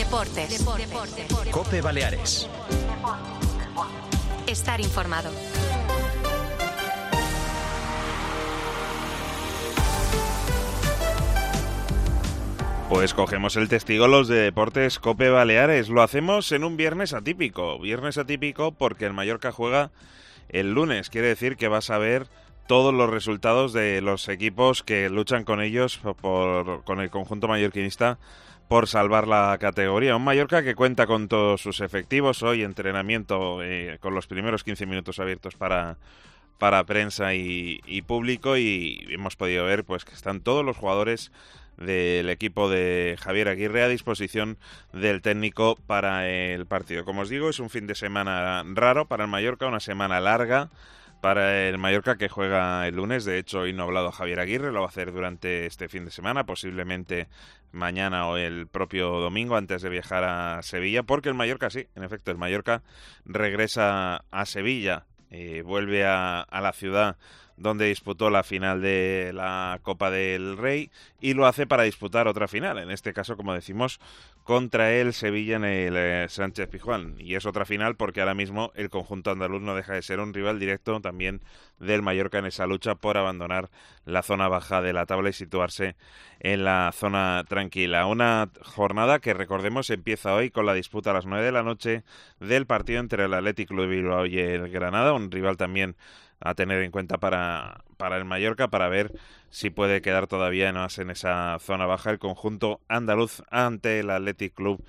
Deportes. COPE Baleares. Estar informado. Pues cogemos el testigo los de Deportes COPE Baleares. Lo hacemos en un viernes atípico. Viernes atípico porque el Mallorca juega el lunes. Quiere decir que vas a ver todos los resultados de los equipos que luchan con ellos, con el conjunto mallorquinista, por salvar la categoría. Un Mallorca que cuenta con todos sus efectivos. Hoy entrenamiento con los primeros 15 minutos abiertos para prensa y público, y hemos podido ver pues que están todos los jugadores del equipo de Javier Aguirre a disposición del técnico para el partido. Como os digo, es un fin de semana raro para el Mallorca, una semana larga para el Mallorca, que juega el lunes. De hecho, hoy no ha hablado Javier Aguirre, lo va a hacer durante este fin de semana, posiblemente mañana o el propio domingo antes de viajar a Sevilla, porque el Mallorca sí, en efecto, el Mallorca regresa a Sevilla, vuelve a la ciudad donde disputó la final de la Copa del Rey, y lo hace para disputar otra final, en este caso, como decimos, contra el Sevilla en el Sánchez Pizjuán. Y es otra final porque ahora mismo el conjunto andaluz no deja de ser un rival directo también del Mallorca en esa lucha por abandonar la zona baja de la tabla y situarse en la zona tranquila. Una jornada que, recordemos, empieza hoy con la disputa a las 9 de la noche del partido entre el Athletic Club de Bilbao y el Granada, un rival también a tener en cuenta para el Mallorca, para ver si puede quedar todavía más en esa zona baja el conjunto andaluz ante el Athletic Club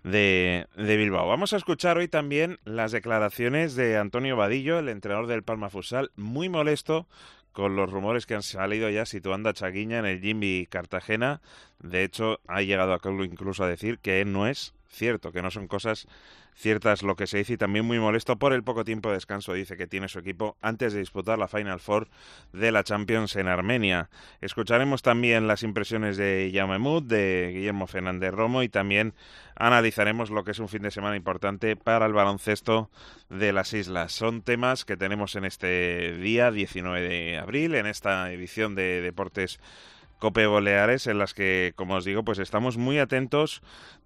de Bilbao. Vamos a escuchar hoy también las declaraciones de Antonio Vadillo, el entrenador del Palma Futsal, muy molesto con los rumores que han salido ya situando a Chaguiña en el Jimby Cartagena. De hecho, ha llegado incluso a decir que no es cierto, que no son cosas ciertas lo que se dice, y también muy molesto por el poco tiempo de descanso, dice, que tiene su equipo antes de disputar la Final Four de la Champions en Armenia. Escucharemos también las impresiones de Jaume Mut, de Guillermo Fernández Romo, y también analizaremos lo que es un fin de semana importante para el baloncesto de las islas. Son temas que tenemos en este día 19 de abril, en esta edición de Deportes COPE Baleares, en las que, como os digo, pues estamos muy atentos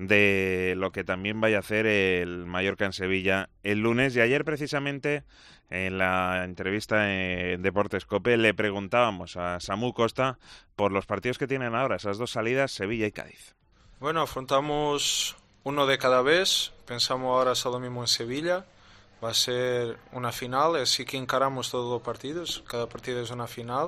de lo que también vaya a hacer el Mallorca en Sevilla el lunes. Y ayer, precisamente, en la entrevista en Deportes COPE, le preguntábamos a Samu Costa por los partidos que tienen ahora, esas dos salidas, Sevilla y Cádiz. Bueno, afrontamos uno de cada vez. Pensamos ahora solo mismo en Sevilla. Va a ser una final, así que encaramos todos los partidos. Cada partido es una final.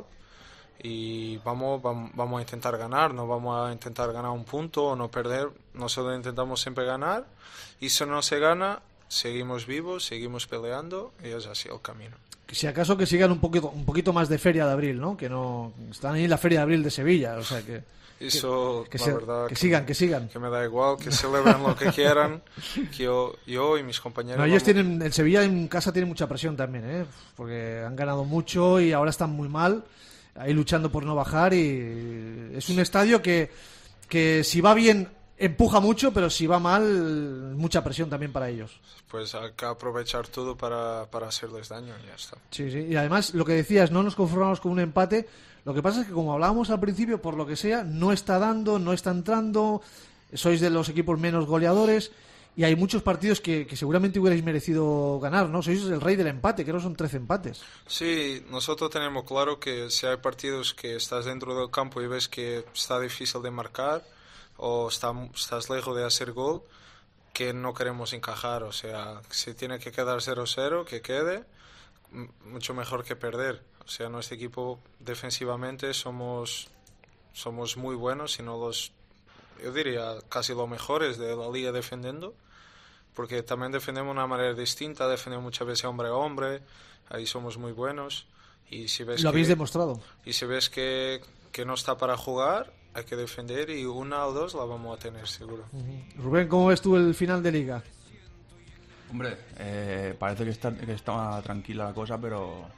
Y vamos a intentar ganar, no vamos a intentar ganar un punto o no perder, nosotros intentamos siempre ganar, y si no se gana, seguimos vivos, seguimos peleando, y es así el camino. Si acaso que sigan un poquito más de Feria de Abril, ¿no? Que no están ahí en la Feria de Abril de Sevilla, o sea que eso, la verdad, que sigan. Que me da igual, que celebren lo que quieran, que yo y mis compañeros... No, ellos tienen, el Sevilla en casa tiene mucha presión también, porque han ganado mucho y ahora están muy mal, ahí luchando por no bajar, y es un estadio que si va bien empuja mucho, pero si va mal, mucha presión también para ellos. Pues hay que aprovechar todo para hacerles daño y ya está. Sí, y además lo que decías, no nos conformamos con un empate. Lo que pasa es que, como hablábamos al principio, por lo que sea, no está entrando, sois de los equipos menos goleadores, y hay muchos partidos que seguramente hubierais merecido ganar, ¿no? Sois el rey del empate, creo que son 13 empates. Sí, nosotros tenemos claro que si hay partidos que estás dentro del campo y ves que está difícil de marcar o estás lejos de hacer gol, que no queremos encajar. O sea, si tiene que quedar 0-0, que quede, mucho mejor que perder. O sea, nuestro equipo defensivamente somos muy buenos, y no yo diría casi los mejores de la liga defendiendo, porque también defendemos de una manera distinta, defendemos muchas veces hombre a hombre, ahí somos muy buenos. Y si ves lo habéis demostrado. Y si ves que no está para jugar, hay que defender, y una o dos la vamos a tener seguro. Rubén, ¿cómo ves tú el final de Liga? Hombre, parece que está tranquila la cosa, pero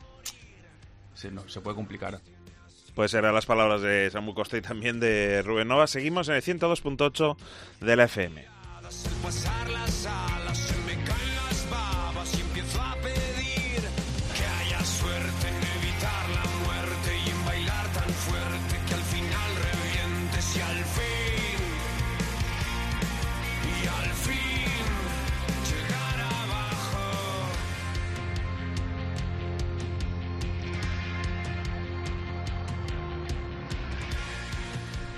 se puede complicar. Pues eran las palabras de Samu Costa y también de Rubén Nova. Seguimos en el 102.8 de la FM. Pasar las alas, se me caen las babas y empiezo a pedir que haya suerte en evitar la muerte y en bailar tan fuerte que al final revientes y al fin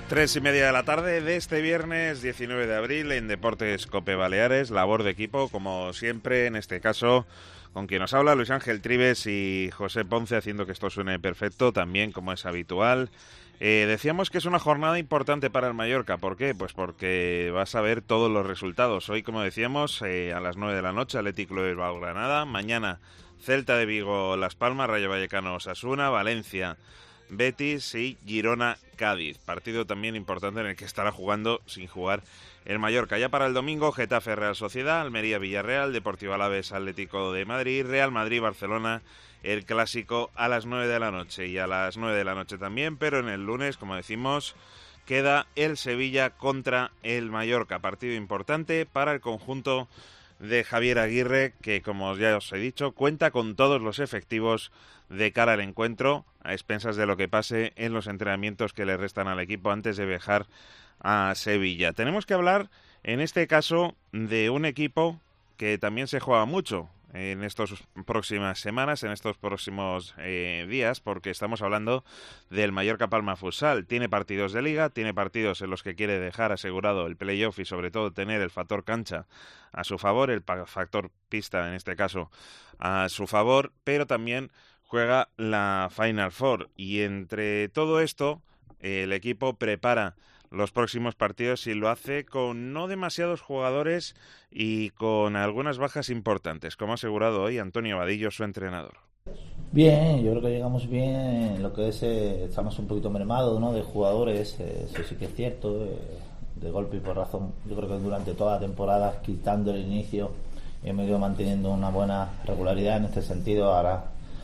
3:30 de la tarde de este viernes 19 de abril en Deportes Cope Baleares, labor de equipo, como siempre, en este caso, con quien nos habla Luis Ángel Trives y José Ponce, haciendo que esto suene perfecto, también como es habitual. Decíamos que es una jornada importante para el Mallorca. ¿Por qué? Pues porque vas a ver todos los resultados. Hoy, como decíamos, a las 9 de la noche, Athletic Club de Bilbao Granada. Mañana, Celta de Vigo Las Palmas, Rayo Vallecano Osasuna, Valencia Betis y Girona Cádiz. Partido también importante en el que estará jugando sin jugar el Mallorca. Ya para el domingo, Getafe Real Sociedad, Almería Villarreal, Deportivo Alavés Atlético de Madrid, Real Madrid Barcelona, el clásico a las 9 de la noche. Y a las 9 de la noche también, pero en el lunes, como decimos, queda el Sevilla contra el Mallorca. Partido importante para el conjunto de Javier Aguirre, que, como ya os he dicho, cuenta con todos los efectivos de cara al encuentro, a expensas de lo que pase en los entrenamientos que le restan al equipo antes de viajar a Sevilla. Tenemos que hablar, en este caso, de un equipo que también se juega mucho en estas próximas semanas, en estos próximos días, porque estamos hablando del Mallorca Palma Futsal. Tiene partidos de liga, tiene partidos en los que quiere dejar asegurado el playoff y sobre todo tener el factor cancha a su favor, el factor pista en este caso a su favor, pero también juega la Final Four, y entre todo esto el equipo prepara los próximos partidos y lo hace con no demasiados jugadores y con algunas bajas importantes, como ha asegurado hoy Antonio Vadillo, su entrenador. Bien, yo creo que llegamos bien en lo que es, estamos un poquito mermados, ¿no?, de jugadores, eso sí que es cierto, de golpe y por razón. Yo creo que durante toda la temporada, quitando el inicio, hemos ido manteniendo una buena regularidad en este sentido. Ahora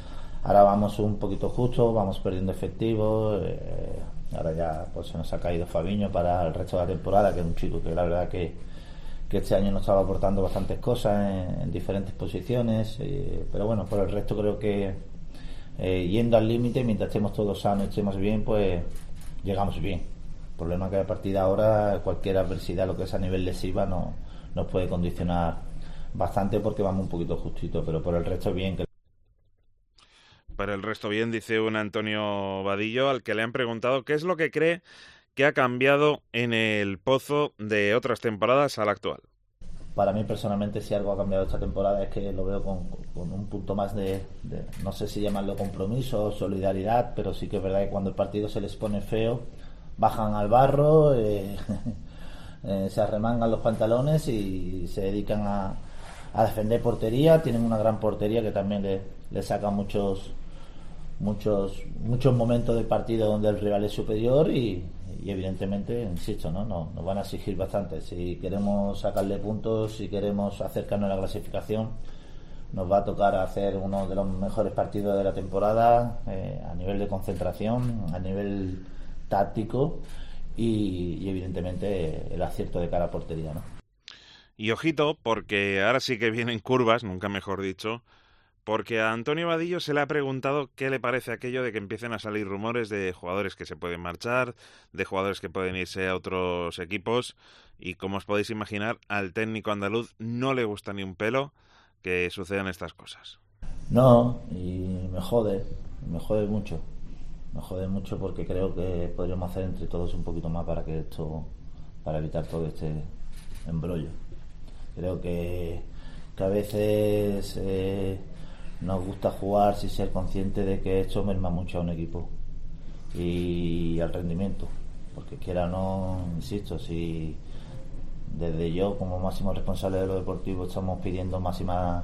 vamos un poquito justo, vamos perdiendo efectivos. Ahora ya pues se nos ha caído Fabiño para el resto de la temporada, que es un chico que la verdad que este año nos estaba aportando bastantes cosas en diferentes posiciones, pero bueno, por el resto creo que yendo al límite, mientras estemos todos sanos y estemos bien, pues llegamos bien. El problema es que a partir de ahora cualquier adversidad, lo que es a nivel lesiva, nos puede condicionar bastante, porque vamos un poquito justito, pero por el resto bien. Para el resto bien, dice un Antonio Vadillo, al que le han preguntado qué es lo que cree que ha cambiado en el Pozo de otras temporadas a la actual. Para mí personalmente, si algo ha cambiado esta temporada, es que lo veo con un punto más de no sé si llamarlo compromiso o solidaridad, pero sí que es verdad que cuando el partido se les pone feo, bajan al barro, se arremangan los pantalones y se dedican a defender portería. Tienen una gran portería que también le saca muchos momentos del partido donde el rival es superior y evidentemente, insisto, ¿no? Nos van a exigir bastante. Si queremos sacarle puntos, si queremos acercarnos a la clasificación, nos va a tocar hacer uno de los mejores partidos de la temporada, a nivel de concentración, a nivel táctico y evidentemente el acierto de cara a portería, ¿no? Y ojito, porque ahora sí que vienen curvas, nunca mejor dicho, porque a Antonio Vadillo se le ha preguntado qué le parece aquello de que empiecen a salir rumores de jugadores que se pueden marchar, de jugadores que pueden irse a otros equipos, y como os podéis imaginar, al técnico andaluz no le gusta ni un pelo que sucedan estas cosas. No, y me jode mucho. Me jode mucho porque creo que podríamos hacer entre todos un poquito más para evitar todo este embrollo. Creo que a veces nos gusta jugar sin ser consciente de que esto merma mucho a un equipo y al rendimiento, porque quiera o no, insisto, si desde yo como máximo responsable de lo deportivo estamos pidiendo máxima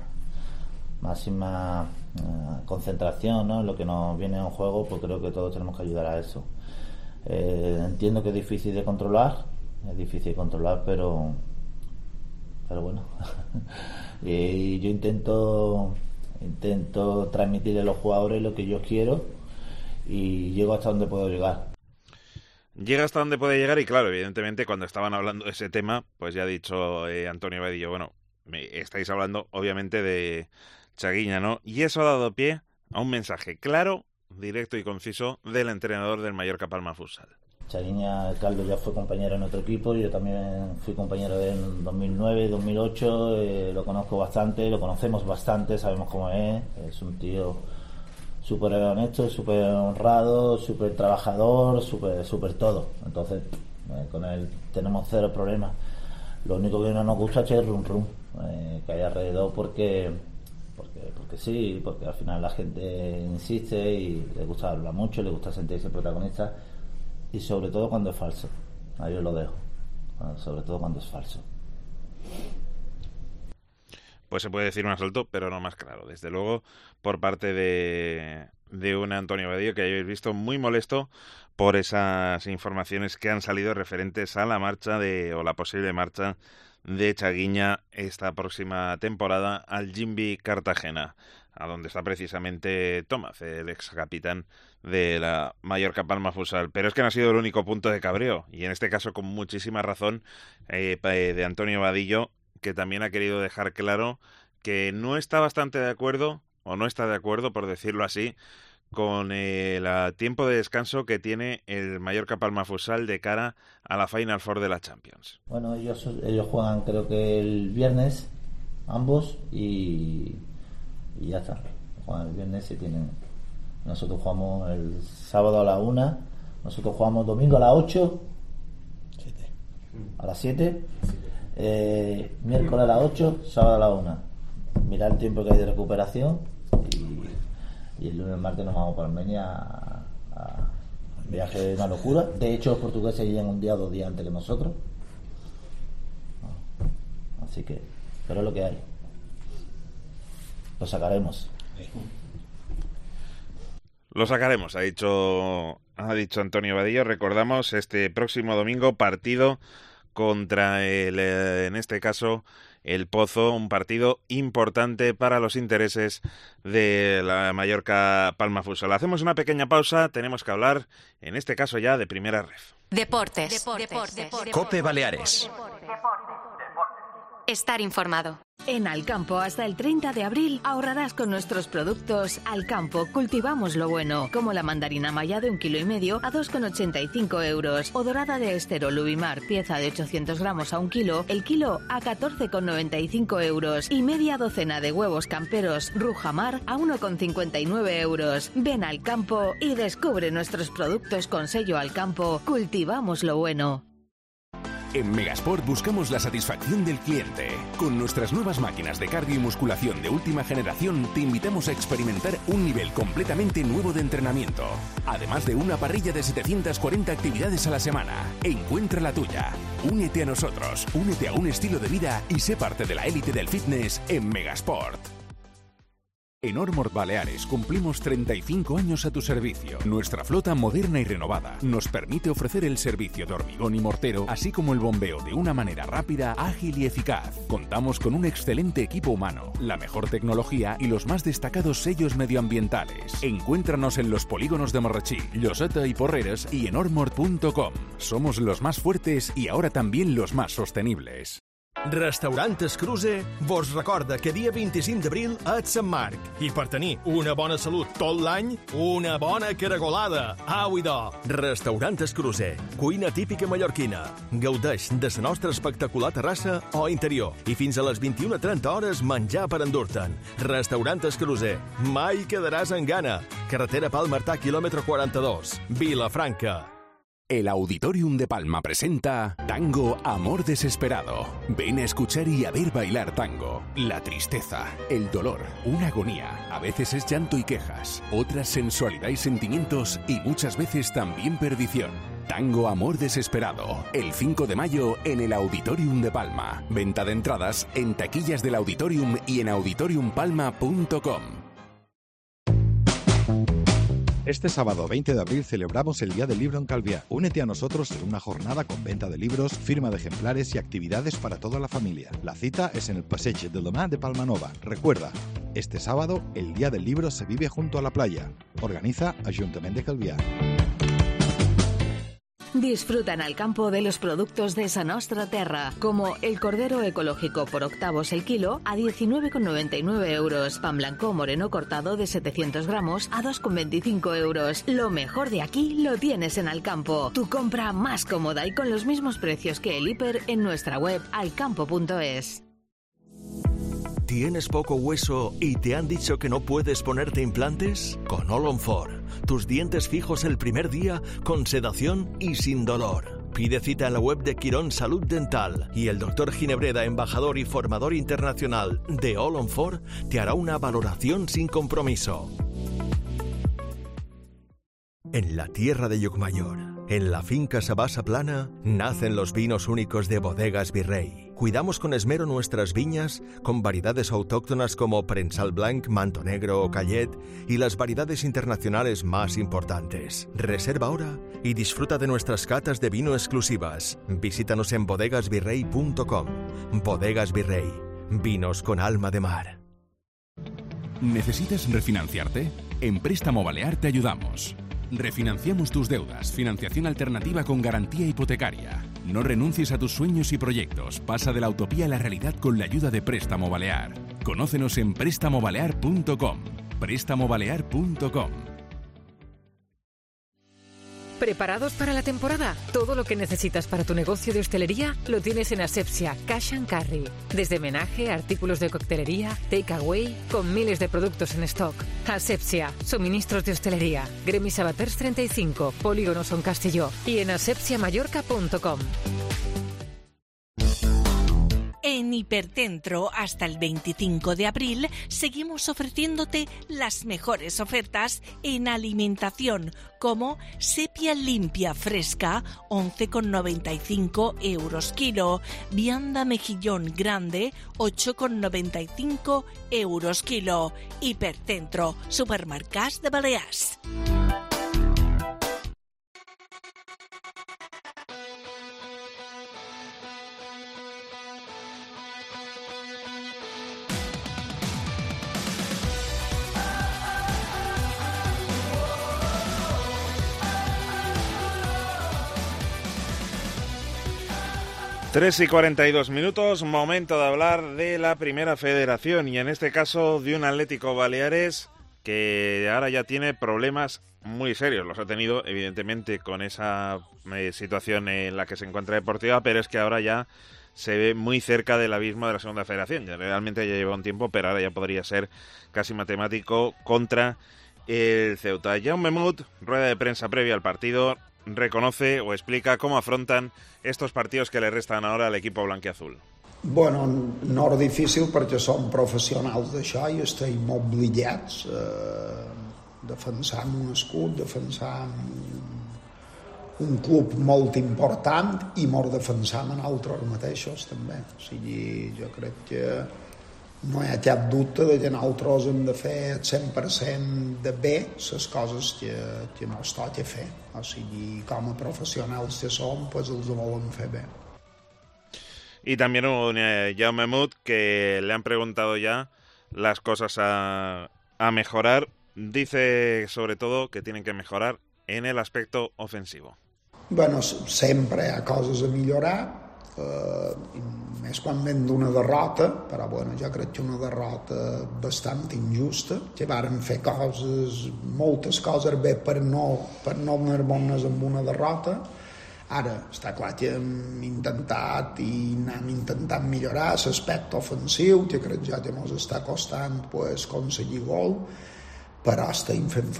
concentración, ¿no?, en lo que nos viene en juego, pues creo que todos tenemos que ayudar a eso. Entiendo que es difícil de controlar, pero bueno. Y yo intento transmitirle a los jugadores lo que yo quiero y llego hasta donde puedo llegar. Llega hasta donde puede llegar y claro, evidentemente cuando estaban hablando de ese tema, pues ya ha dicho Antonio Vadillo, bueno, estáis hablando obviamente de Chaguiña, ¿no? Y eso ha dado pie a un mensaje claro, directo y conciso del entrenador del Mallorca Palma Futsal. Chaguiña Caldo ya fue compañero en otro equipo, yo también fui compañero de él en 2009, 2008, lo conozco bastante, lo conocemos bastante, sabemos cómo es un tío súper honesto, súper honrado, súper trabajador, súper todo. Entonces, con él tenemos cero problemas. Lo único que no nos gusta es el rum que hay alrededor porque sí, porque al final la gente insiste y le gusta hablar mucho, le gusta sentirse protagonista, y sobre todo cuando es falso. Ahí os lo dejo, sobre todo cuando es falso. Pues se puede decir más alto, pero no más claro. Desde luego, por parte de un Antonio Vadillo que habéis visto muy molesto por esas informaciones que han salido referentes a la marcha o la posible marcha de Chaguiña esta próxima temporada al Jimby Cartagena, a donde está precisamente Tomás, el ex capitán de la Mallorca Palma Futsal. Pero es que no ha sido el único punto de cabreo, y en este caso con muchísima razón de Antonio Vadillo, que también ha querido dejar claro que no está bastante de acuerdo, o no está de acuerdo, por decirlo así, con el tiempo de descanso que tiene el Mallorca Palma Futsal de cara a la Final Four de la Champions. Bueno, ellos juegan creo que el viernes, ambos, y ya está. Juegan el viernes y tienen... Nosotros jugamos el sábado a la 1, nosotros jugamos domingo a las 8, a las 7, miércoles a las 8, sábado a la 1. Mirar el tiempo que hay de recuperación y el lunes martes nos vamos para Armenia a viaje de una locura. De hecho, los portugueses llegan un día o 2 días antes que nosotros. Así que, pero es lo que hay. Lo sacaremos. Lo sacaremos, ha dicho Antonio Vadillo. Recordamos este próximo domingo partido contra en este caso, el Pozo, un partido importante para los intereses de la Mallorca Palma Futsal. Hacemos una pequeña pausa, tenemos que hablar, en este caso ya, de Primera Ref. Deportes. Cope Baleares. Estar informado. En Alcampo, hasta el 30 de abril, ahorrarás con nuestros productos Alcampo. Cultivamos lo bueno, como la mandarina maya de 1,5 kg a 2,85 euros, o dorada de Estero Lubimar, pieza de 800 gramos a 1 kilo, el kilo a 14,95 euros, y media docena de huevos camperos Rujamar a 1,59 euros. Ven al campo y descubre nuestros productos con sello Alcampo. Cultivamos lo bueno. En Megasport buscamos la satisfacción del cliente. Con nuestras nuevas máquinas de cardio y musculación de última generación, te invitamos a experimentar un nivel completamente nuevo de entrenamiento. Además de una parrilla de 740 actividades a la semana. Encuentra la tuya. Únete a nosotros, únete a un estilo de vida y sé parte de la élite del fitness en Megasport. En Ormord Baleares cumplimos 35 años a tu servicio. Nuestra flota moderna y renovada nos permite ofrecer el servicio de hormigón y mortero, así como el bombeo de una manera rápida, ágil y eficaz. Contamos con un excelente equipo humano, la mejor tecnología y los más destacados sellos medioambientales. Encuéntranos en los polígonos de Marratxí, Lloseta y Porreres y en ormord.com. Somos los más fuertes y ahora también los más sostenibles. Restaurant Escruze vos recorda que dia 25 d'abril és Sant Marc i per tenir una bona salut tot l'any, una bona caragolada. Au i do! Restaurant Escruze, cuina típica mallorquina. Gaudeix de la nostra espectacular terrassa o interior i fins a les 21:30 hores menjar per endur-te'n. Restaurant Escruze, mai quedaràs en gana. Carretera Palma-Artà, quilòmetre 42, Vilafranca. El Auditorium de Palma presenta Tango Amor Desesperado. Ven a escuchar y a ver bailar tango. La tristeza, el dolor, una agonía. A veces es llanto y quejas, otras sensualidad y sentimientos y muchas veces también perdición. Tango Amor Desesperado, el 5 de mayo en el Auditorium de Palma. Venta de entradas en taquillas del Auditorium y en auditoriumpalma.com. Este sábado 20 de abril celebramos el Día del Libro en Calviá. Únete a nosotros en una jornada con venta de libros, firma de ejemplares y actividades para toda la familia. La cita es en el Passeig de Lomà de Palmanova. Recuerda, este sábado el Día del Libro se vive junto a la playa. Organiza Ayuntamiento de Calviá. Disfruta en Alcampo de los productos de Sa Nostra Terra, como el cordero ecológico por octavos el kilo a 19,99 euros, pan blanco moreno cortado de 700 gramos a 2,25 euros. Lo mejor de aquí lo tienes en Alcampo. Tu compra más cómoda y con los mismos precios que el hiper en nuestra web alcampo.es. ¿Tienes poco hueso y te han dicho que no puedes ponerte implantes? Con All on 4, tus dientes fijos el primer día con sedación y sin dolor. Pide cita en la web de Quirón Salud Dental y el Dr. Ginebreda, embajador y formador internacional de All on 4, te hará una valoración sin compromiso. En la tierra de Llucmayor, en la finca Sabasa Plana, nacen los vinos únicos de Bodegas Virrey. Cuidamos con esmero nuestras viñas con variedades autóctonas como Prensal Blanc, Manto Negro o Callet y las variedades internacionales más importantes. Reserva ahora y disfruta de nuestras catas de vino exclusivas. Visítanos en bodegasvirrey.com. Bodegas Virrey, vinos con alma de mar. ¿Necesitas refinanciarte? En Préstamo Balear te ayudamos. Refinanciamos tus deudas, financiación alternativa con garantía hipotecaria. No renuncies a tus sueños y proyectos. Pasa de la utopía a la realidad con la ayuda de Préstamo Balear. Conócenos en prestamobalear.com. prestamobalear.com. ¿Preparados para la temporada? Todo lo que necesitas para tu negocio de hostelería lo tienes en Asepsia Cash and Carry. Desde menaje, artículos de coctelería, takeaway, con miles de productos en stock. Asepsia, suministros de hostelería. Gremi Sabaters 35, Polígono Son Castelló y en asepsiamallorca.com. En Hipercentro, hasta el 25 de abril, seguimos ofreciéndote las mejores ofertas en alimentación, como sepia limpia fresca, 11,95 € kilo, vianda mejillón grande, 8,95 € kilo. Hipercentro, supermercats de Balears. Tres y 42 minutos, momento de hablar de la Primera Federación y en este caso de un Atlético Baleares que ahora ya tiene problemas muy serios. Los ha tenido evidentemente con esa situación en la que se encuentra Deportiva, pero es que ahora ya se ve muy cerca del abismo de la Segunda Federación. Ya realmente ya lleva un tiempo, pero ahora ya podría ser casi matemático contra el Ceuta. Jaume Mut, rueda de prensa previa al partido, reconoce o explica cómo afrontan estos partidos que le restan ahora al equipo blanquiazul. Bueno, no és difícil perquè som professionals d'això i estem obligats a defensar un escut, defensar un club molt important i mos defensam a nosaltres mateixos també. O sigui, jo crec que no hi ha cap dubte de que nosaltres hem de fer el 100% de bé les coses que no es toca fer. O sigui, com a professionals que som, pues els volem fer bé. Y también un Jaume Mut que le han preguntado ya las cosas a mejorar. Dice sobre todo que tienen que mejorar en el aspecto ofensivo. Bueno, sempre hi ha coses a millorar, més quan ven d'una derrota, però bueno, jo crec que una derrota bastant injusta, que varen fer coses, moltes coses bé per no anar-nos amb una derrota. Ara, està clar que hem intentat i anem intentant millorar l'aspecte ofensiu, que crec ja que ens està costant pues, aconseguir gol, però estem fent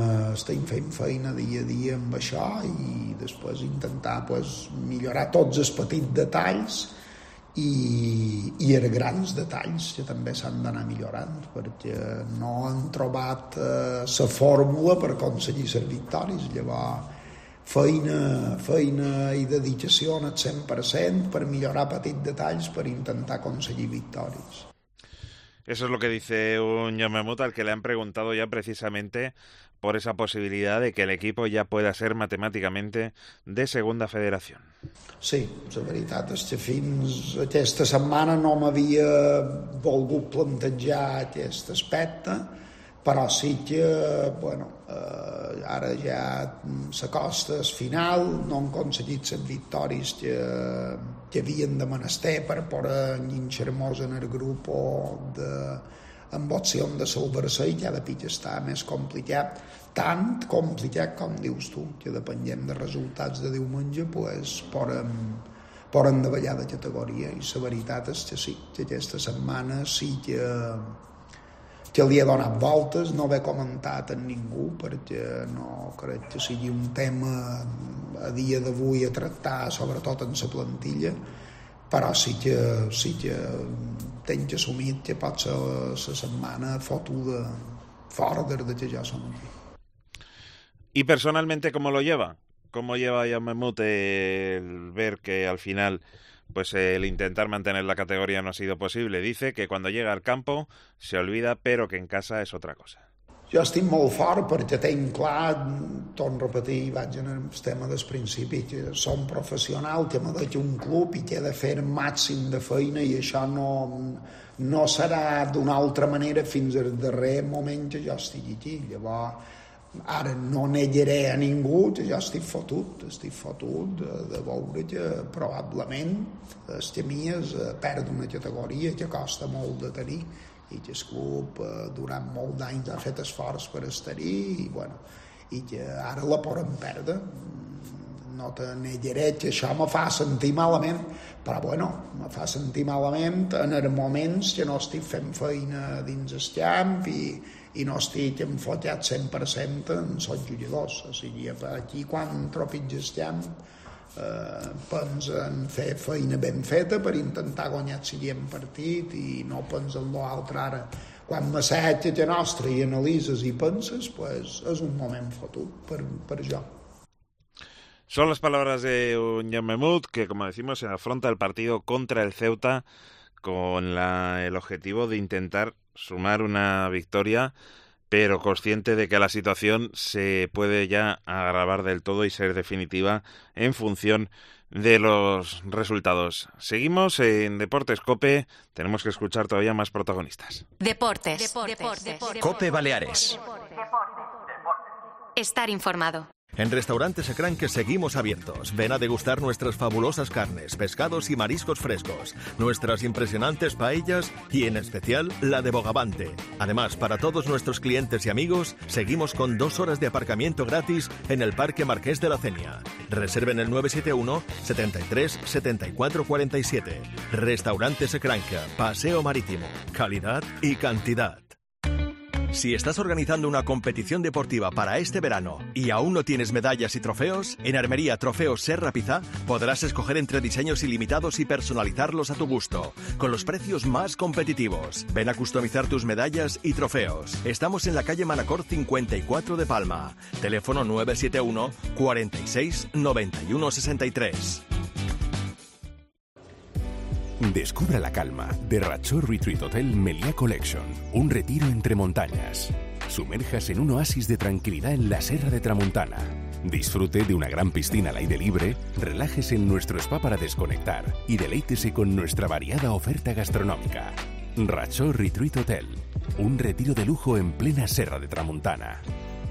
feina dia a dia amb això i després intentar pues, millorar tots els petits detalls i els grans detalls que també s'han d'anar millorant perquè no han trobat la fórmula per aconseguir les victòries. Llavors feina i dedicació al 100% per millorar petits detalls per intentar aconseguir victòries. Eso es lo que dice un Jaume Mut al que le han preguntado ya precisamente por esa posibilidad de que el equipo ya pueda ser matemáticamente de Segunda Federación. Sí, la veritat és que fins aquesta setmana no m'havia volgut plantejar aquest aspecte, però sí que, bueno, ara ja s'acosta al final, no han aconseguit les victòries que havien de menester per poder enganxar-nos en el grup amb opció de salvar-se i cada pitja està més complicat, tant complicat com dius tu, que depenent dels resultats de diumenge pues, poden davallar de categoria, i la veritat és que sí, que aquesta setmana sí que li he donat voltes, no l'he comentat amb ningú perquè no crec que sigui un tema a dia d'avui a tractar, sobretot en la plantilla, però sí que tenc assumit que pot ser la setmana fotuda fora des que ja som aquí. ¿Y personalmente cómo lo lleva? ¿Cómo lleva Jaume Mut el ver que al final pues el intentar mantener la categoría no ha sido posible? Dice que cuando llega al campo se olvida, pero que en casa és otra cosa. Jo estic molt fort perquè tenc clar, torno a repetir, vaig en el tema del principi, que som professional, que me deixa un club i que he de fer el màxim de feina i això no serà d'una altra manera fins al darrer moment que jo estigui aquí. Llavors, ara no negaré a ningú que jo estic fotut de veure que probablement els camins perd una categoria que costa molt de tenir i que el club durant molt d'anys ha fet esforç per estar-hi i que ara la podem perdre. No te negaré que això me fa sentir malament, però me fa sentir malament en els moments que no estic fent feina dins el camp i no estic enfocat 100% en els jugadors. O sigui, aquí quan tropitja el camp pensa en fer feina ben feta per intentar guanyar el següent partit i no pensa en l'altre ara. Quan m'asseig a nostra i analitzes i penses, pues és un moment fotut per jo. Son las palabras de un Jaume Mut que, como decimos, se afronta el partido contra el Ceuta con el objetivo de intentar sumar una victoria, pero consciente de que la situación se puede ya agravar del todo y ser definitiva en función de los resultados. Seguimos en Deportes COPE, tenemos que escuchar todavía más protagonistas. Deportes. COPE Baleares. Estar informado. En Restaurantes Ecranque seguimos abiertos. Ven a degustar nuestras fabulosas carnes, pescados y mariscos frescos, nuestras impresionantes paellas y, en especial, la de Bogavante. Además, para todos nuestros clientes y amigos, seguimos con 2 horas de aparcamiento gratis en el Parque Marqués de la Cenia. Reserven el 971 73 74 47. Restaurantes Ecranque, Paseo Marítimo. Calidad y cantidad. Si estás organizando una competición deportiva para este verano y aún no tienes medallas y trofeos, en Armería Trofeos Serra Pizá podrás escoger entre diseños ilimitados y personalizarlos a tu gusto, con los precios más competitivos. Ven a customizar tus medallas y trofeos. Estamos en la calle Manacor 54 de Palma. Teléfono 971 46 91 63. Descubra la calma de Rachó Retreat Hotel Meliá Collection, un retiro entre montañas. Sumérjase en un oasis de tranquilidad en la Serra de Tramuntana. Disfrute de una gran piscina al aire libre, relájese en nuestro spa para desconectar y deleítese con nuestra variada oferta gastronómica. Rachó Retreat Hotel, un retiro de lujo en plena Serra de Tramuntana.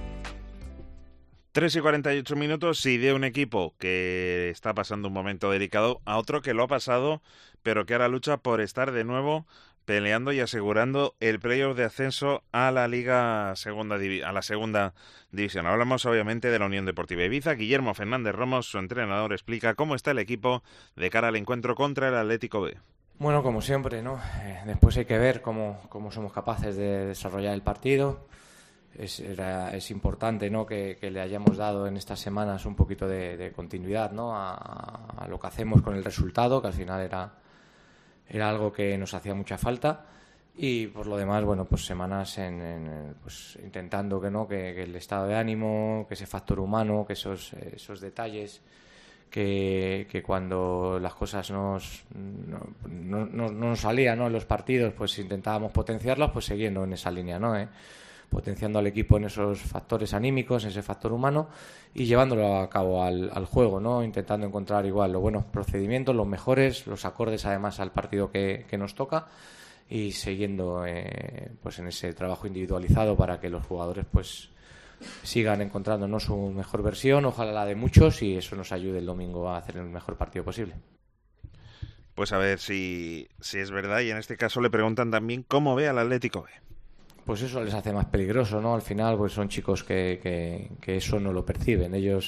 3:48 y de un equipo que está pasando un momento delicado a otro que lo ha pasado, pero que ahora lucha por estar de nuevo peleando y asegurando el playoff de ascenso a la Liga a la segunda división. Hablamos obviamente de la Unión Deportiva Ibiza. Guillermo Fernández Romos, su entrenador, explica cómo está el equipo de cara al encuentro contra el Atlético B. Bueno, como siempre, ¿no? Después hay que ver cómo somos capaces de desarrollar el partido. Es importante, ¿no?, que le hayamos dado en estas semanas un poquito de continuidad, ¿no?, a lo que hacemos con el resultado, que al final era algo que nos hacía mucha falta. Y por lo demás, bueno, pues semanas pues intentando que el estado de ánimo, que ese factor humano, que esos detalles que cuando las cosas no nos salían, ¿no?, en los partidos, pues intentábamos potenciarlos, pues siguiendo en esa línea, ¿no?, potenciando al equipo en esos factores anímicos, en ese factor humano y llevándolo a cabo al juego, ¿no?, intentando encontrar igual los buenos procedimientos, los mejores, los acordes además al partido que nos toca y siguiendo pues en ese trabajo individualizado para que los jugadores pues sigan encontrándonos su mejor versión, ojalá la de muchos, y eso nos ayude el domingo a hacer el mejor partido posible. Pues a ver si es verdad, y en este caso le preguntan también cómo ve al Atlético B. Pues eso les hace más peligroso, ¿no? Al final pues son chicos que eso no lo perciben. Ellos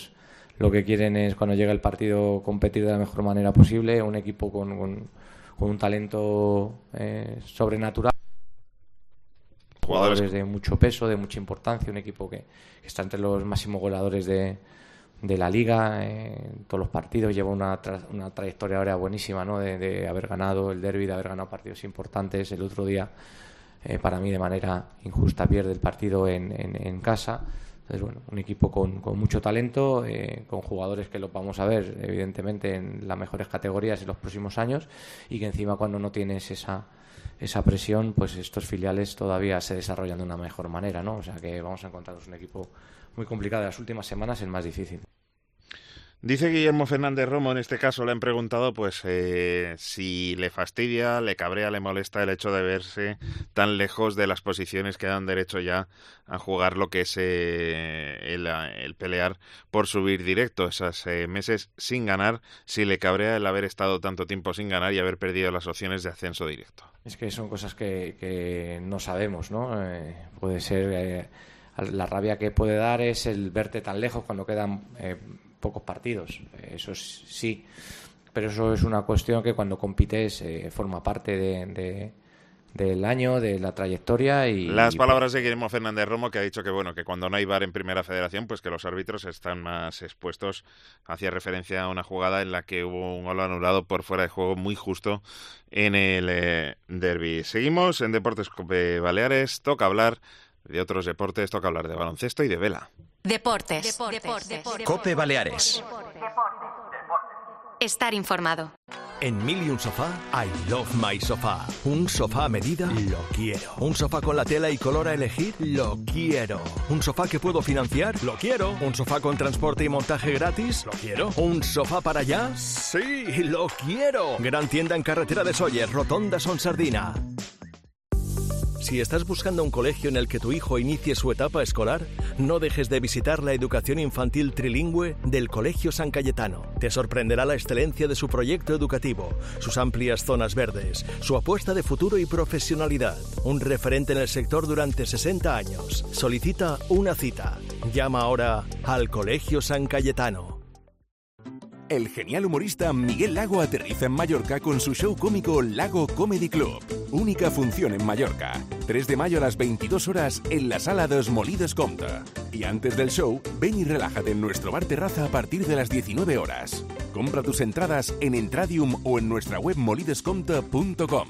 lo que quieren es, cuando llega el partido, competir de la mejor manera posible. Un equipo con un talento sobrenatural, jugadores de mucho peso, de mucha importancia, un equipo que está entre los máximos goleadores de la liga en todos los partidos, lleva una trayectoria ahora buenísima, ¿no? de haber ganado el derbi, de haber ganado partidos importantes. El otro día, para mí, de manera injusta, pierde el partido en casa. Entonces, bueno, un equipo con mucho talento, con jugadores que los vamos a ver, evidentemente, en las mejores categorías en los próximos años, y que encima, cuando no tienes esa presión, pues estos filiales todavía se desarrollan de una mejor manera, ¿no? O sea que vamos a encontrarnos un equipo muy complicado. De las últimas semanas, el más difícil. Dice Guillermo Fernández Romo, en este caso le han preguntado pues si le fastidia, le cabrea, le molesta el hecho de verse tan lejos de las posiciones que dan derecho ya a jugar lo que es el pelear por subir directo, esos meses sin ganar, si le cabrea el haber estado tanto tiempo sin ganar y haber perdido las opciones de ascenso directo. Es que son cosas que no sabemos, ¿no? Puede ser, la rabia que puede dar es el verte tan lejos cuando quedan pocos partidos, eso sí, pero eso es una cuestión que cuando compites forma parte del año, de la trayectoria. Y las palabras de Guillermo Fernández Romo, que ha dicho que bueno, que cuando no hay VAR en Primera Federación, pues que los árbitros están más expuestos. Hacía referencia a una jugada en la que hubo un gol anulado por fuera de juego muy justo en el derbi. Seguimos en Deportes Cope Baleares, toca hablar de otros deportes, toca hablar de baloncesto y de vela. Deportes. Cope Baleares. Estar informado. En Mil y un Sofá, I love my sofá. Un sofá a medida, lo quiero. Un sofá con la tela y color a elegir, lo quiero. Un sofá que puedo financiar, lo quiero. Un sofá con transporte y montaje gratis, lo quiero. Un sofá para allá, sí, lo quiero. Gran tienda en carretera de Sóller, Rotonda Son Sardina. Si estás buscando un colegio en el que tu hijo inicie su etapa escolar, no dejes de visitar la educación infantil trilingüe del Colegio San Cayetano. Te sorprenderá la excelencia de su proyecto educativo, sus amplias zonas verdes, su apuesta de futuro y profesionalidad. Un referente en el sector durante 60 años. Solicita una cita. Llama ahora al Colegio San Cayetano. El genial humorista Miguel Lago aterriza en Mallorca con su show cómico Lago Comedy Club. Única función en Mallorca. 3 de mayo a las 22 horas en la Sala dos Molides Comte. Y antes del show, ven y relájate en nuestro bar terraza a partir de las 19 horas. Compra tus entradas en Entradium o en nuestra web molidescomte.com.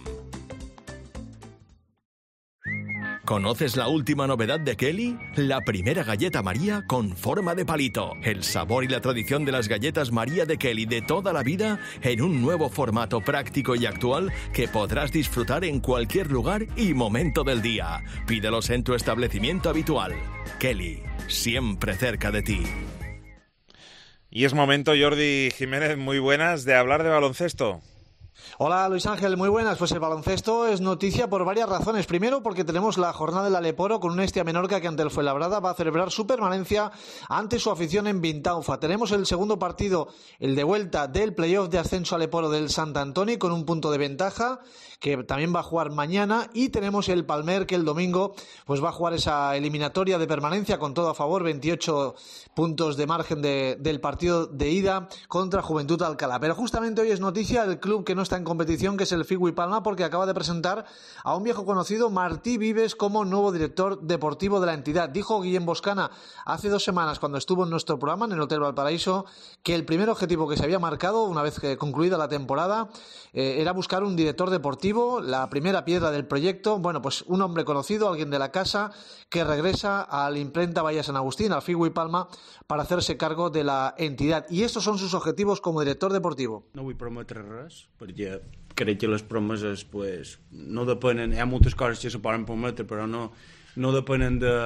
¿Conoces la última novedad de Kelly? La primera galleta María con forma de palito. El sabor y la tradición de las galletas María de Kelly de toda la vida en un nuevo formato práctico y actual que podrás disfrutar en cualquier lugar y momento del día. Pídelos en tu establecimiento habitual. Kelly, siempre cerca de ti. Y es momento, Jordi Jiménez, muy buenas, de hablar de baloncesto. Hola Luis Ángel, muy buenas. Pues el baloncesto es noticia por varias razones. Primero, porque tenemos la jornada del Aleporo con un Hestia Menorca que ante el Fuenlabrada va a celebrar su permanencia ante su afición en Vintaufa. Tenemos el segundo partido, el de vuelta del playoff de ascenso Aleporo del Sant Antoni con un punto de ventaja que también va a jugar mañana, y tenemos el Palmer que el domingo pues va a jugar esa eliminatoria de permanencia con todo a favor, 28 puntos de margen del partido de ida contra Juventud Alcalá. Pero justamente hoy es noticia el club que no está en competición, que es el Figui Palma, porque acaba de presentar a un viejo conocido, Martí Vives, como nuevo director deportivo de la entidad. Dijo Guillem Boscana hace 2 semanas cuando estuvo en nuestro programa en el Hotel Valparaíso que el primer objetivo que se había marcado una vez que concluida la temporada era buscar un director deportivo. La primera piedra del proyecto, bueno, pues un hombre conocido, alguien de la casa, que regresa a la imprenta Bahía San Agustín, al Figui Palma, para hacerse cargo de la entidad. Y estos son sus objetivos como director deportivo. No vull prometre res, perquè crec que les promeses pues, no depenen... Hi ha moltes coses que se poden prometre, però no depenen de...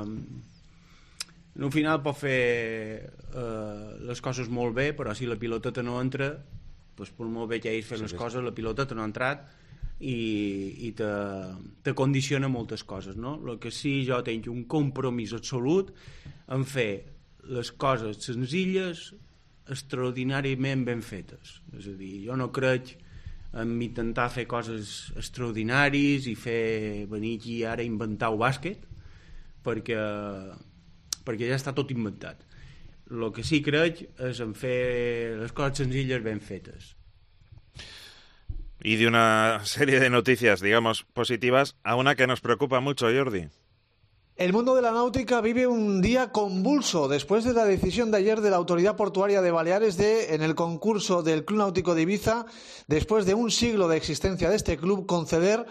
Al final pot fer les coses molt bé, però si la piloteta no entra, pues, per molt bé que hagis fet les coses, la piloteta no ha entrat i te condiciona moltes coses, no? El que sí, jo tinc un compromís absolut en fer les coses senzilles extraordinàriament ben fetes. És a dir, jo no crec en intentar fer coses extraordinaris i venir aquí ara a inventar el bàsquet, perquè ja està tot inventat. el que sí crec és en fer les coses senzilles ben fetes. Y de una serie de noticias, digamos, positivas, a una que nos preocupa mucho, Jordi. El mundo de la náutica vive un día convulso después de la decisión de ayer de la Autoridad Portuaria de Baleares en el concurso del Club Náutico de Ibiza, después de un siglo de existencia de este club, conceder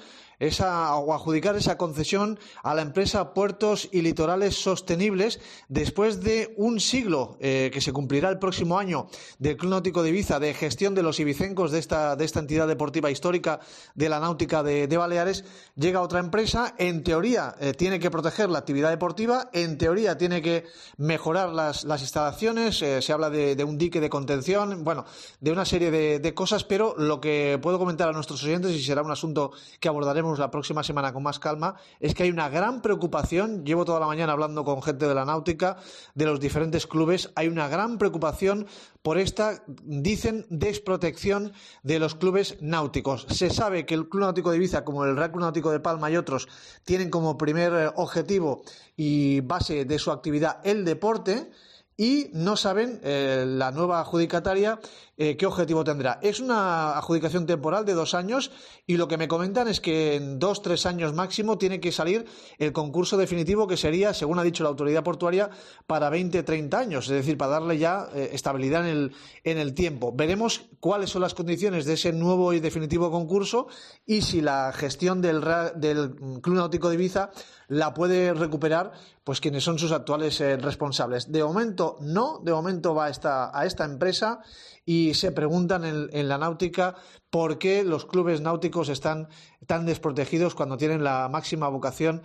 o adjudicar esa concesión a la empresa Puertos y Litorales Sostenibles, después de un siglo que se cumplirá el próximo año del Club Náutico de Ibiza, de gestión de los ibicencos de esta entidad deportiva histórica de la náutica de Baleares. Llega otra empresa, en teoría tiene que proteger la actividad deportiva, en teoría tiene que mejorar las instalaciones, se habla de un dique de contención, bueno, de una serie de cosas, pero lo que puedo comentar a nuestros oyentes, y será un asunto que abordaremos la próxima semana con más calma, es que hay una gran preocupación. Llevo toda la mañana hablando con gente de la náutica, de los diferentes clubes. Hay una gran preocupación por esta, dicen, desprotección de los clubes náuticos. Se sabe que el Club Náutico de Ibiza, como el Real Club Náutico de Palma y otros, tienen como primer objetivo y base de su actividad el deporte, y no saben la nueva adjudicataria qué objetivo tendrá. Es una adjudicación temporal de 2 años, y lo que me comentan es que en 2-3 años máximo tiene que salir el concurso definitivo, que sería, según ha dicho la autoridad portuaria, para 20-30 años, es decir, para darle ya estabilidad en el tiempo. Veremos cuáles son las condiciones de ese nuevo y definitivo concurso, y si la gestión del Club Náutico de Ibiza la puede recuperar pues quienes son sus actuales responsables. De momento no, de momento va a esta empresa, y se preguntan en la náutica por qué los clubes náuticos están tan desprotegidos cuando tienen la máxima vocación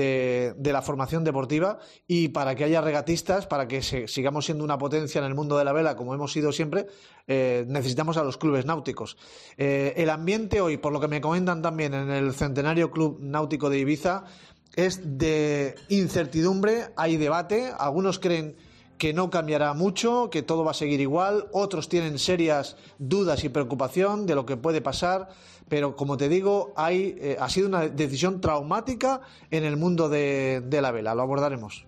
de la formación deportiva, y para que haya regatistas, para que sigamos siendo una potencia en el mundo de la vela como hemos sido siempre, necesitamos a los clubes náuticos. El ambiente hoy, por lo que me comentan también en el Centenario Club Náutico de Ibiza, es de incertidumbre, hay debate. Algunos creen que no cambiará mucho, que todo va a seguir igual, otros tienen serias dudas y preocupación de lo que puede pasar, pero como te digo, ha sido una decisión traumática en el mundo de la vela. Lo abordaremos.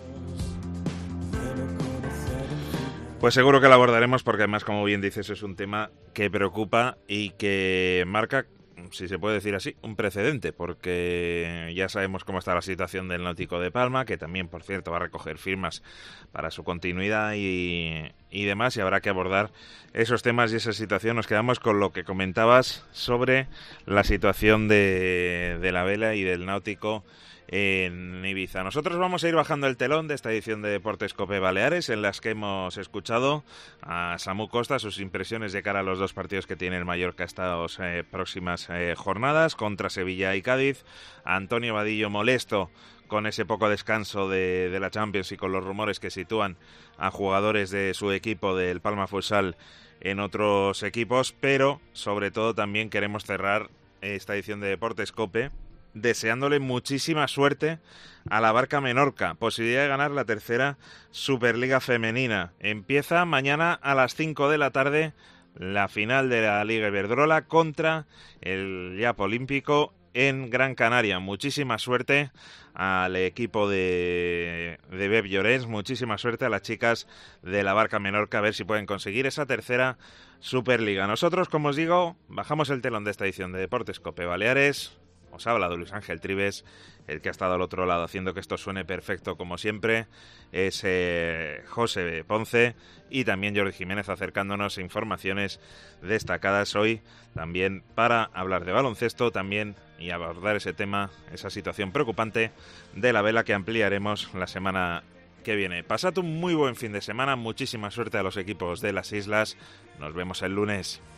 Pues seguro que lo abordaremos, porque además, como bien dices, es un tema que preocupa y que marca, si se puede decir así, un precedente, porque ya sabemos cómo está la situación del Náutico de Palma, que también, por cierto, va a recoger firmas para su continuidad y demás, y habrá que abordar esos temas y esa situación. Nos quedamos con lo que comentabas sobre la situación de la vela y del náutico en Ibiza. Nosotros vamos a ir bajando el telón de esta edición de Deportes Cope Baleares, en las que hemos escuchado a Samu Costa sus impresiones de cara a los 2 partidos que tiene el Mallorca estas próximas jornadas, contra Sevilla y Cádiz, a Antonio Vadillo molesto con ese poco descanso de la Champions y con los rumores que sitúan a jugadores de su equipo, del Palma Futsal, en otros equipos, pero sobre todo también queremos cerrar esta edición de Deportes Cope deseándole muchísima suerte a la Barca Menorca, posibilidad de ganar la 3ª Superliga Femenina. Empieza mañana a las 5 de la tarde la final de la Liga Iberdrola contra el Yap Olímpico en Gran Canaria. Muchísima suerte al equipo de Beb Llorens, muchísima suerte a las chicas de la Barca Menorca, a ver si pueden conseguir esa 3ª Superliga. Nosotros, como os digo, bajamos el telón de esta edición de Deportes Cope Baleares. Os ha hablado Luis Ángel Trives, el que ha estado al otro lado haciendo que esto suene perfecto como siempre es José Ponce, y también Jordi Jiménez acercándonos informaciones destacadas hoy también para hablar de baloncesto también y abordar ese tema, esa situación preocupante de la vela, que ampliaremos la semana que viene. Pasad un muy buen fin de semana, muchísima suerte a los equipos de las islas, nos vemos el lunes.